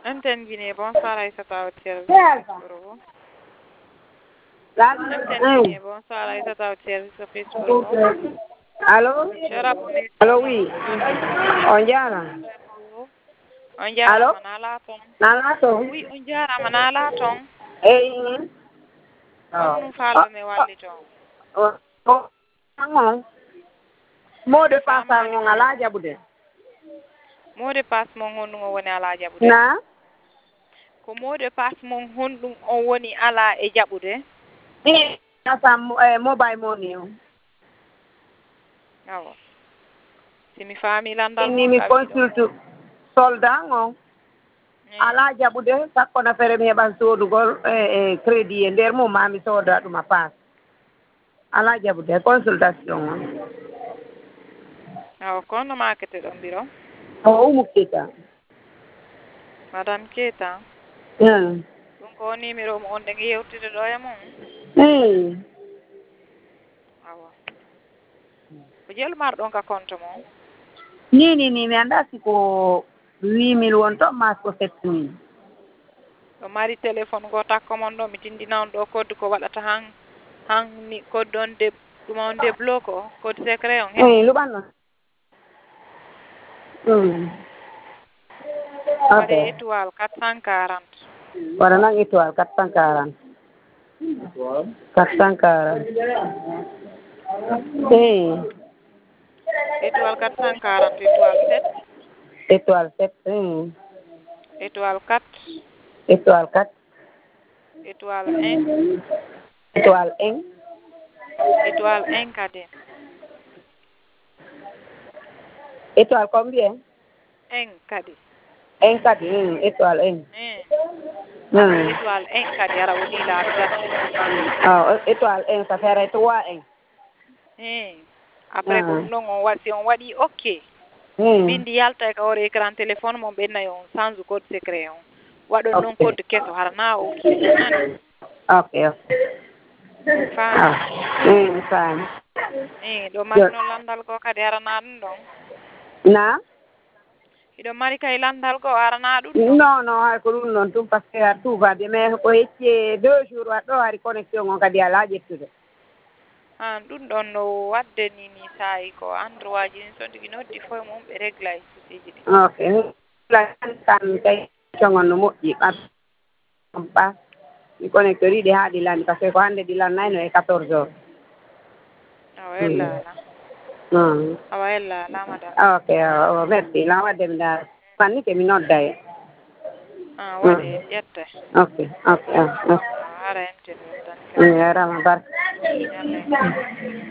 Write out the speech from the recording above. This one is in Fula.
Intendine, bonsoir Aïssata au service pour vous. Intendine, bonsoir Aïssata au service pour vous. Allô? Allô, oui. On jara. On jara manala ton. Nala to? Oui, on jara manala ton. Eh. On nous parle ne walli ton. Oh. Mot de passe mon ala jabude. Mot de passe mon hondu woni ala jabude. Na? Ko mot de passe mon hondu on woni ala e jabude. Ni asa mobile money. Awo. Simi fami landal Ni mi consulte soldat ngo. Ala jabude sakko na fere mi heban sodugol crédit e nder mo mami soda dum pass. Ala jabude consultation. Awo kono makete don biro. O mukita. Madame Keita. Hmm. Ɗum ko numéro mo on nde yewtide ɗo e mum. Awa. Ko jelmarɗon ka compte mo? Ni mi anda siko 8000 won to mas ko 7000. Ɗo mari téléphone go takko mon ɗo mi tindinan ɗo code ko waɗata han ni code ɗon de ɗum on débloque o code secret on hen. Luɓanno. Waɗe étoile 440. Waɗa nan étoile 440. 440. Étoile 440, étoile 7. Étoile 7. Étoile 4. Étoile 4. Étoile 1. Étoile 1. Étoile 1 kadi. Étoile combien? 1 kadi. 1 kadi. Étoile 1. Étoile 1 kadi ara woni laabi tati. Étoile 1 ça ferait 3 1. Après ko ɗum ɗon on waɗi ok. Bindi yalta ka wori écran téléphone mo ɓennayi on change code secret on. Waɗon noon code keso harana o nani. Ok. Fine. Ɗo mari noon landal ko kadi harana ɗum ɗon. Na? Iɗo mari kay landal ko harana ɗum ɗon. Non, hay ko ɗum noon tum par ce que har tuubaade mais ko hecci 2 jours waɗɗo hari connexion on kadi alaa ƴettude. Ɗum ɗon no wadde ni sayi ko endroit ji so tigi noddi foye mum ɓe régla e souciji ɗi. Ok. Kan kay coŋon no moƴƴi ɓa mi connecteur ɗi haa ɗi lani par ce que ko hannde ɗi lannayno e 14 heures. Awa ellala. Awa ellala madame. Ok, merci. La wadde mi daa fanni ke mi nodda e. Waɗe en ƴetta. Ok. Ara en ten weltan. Yarama barka. Yalla en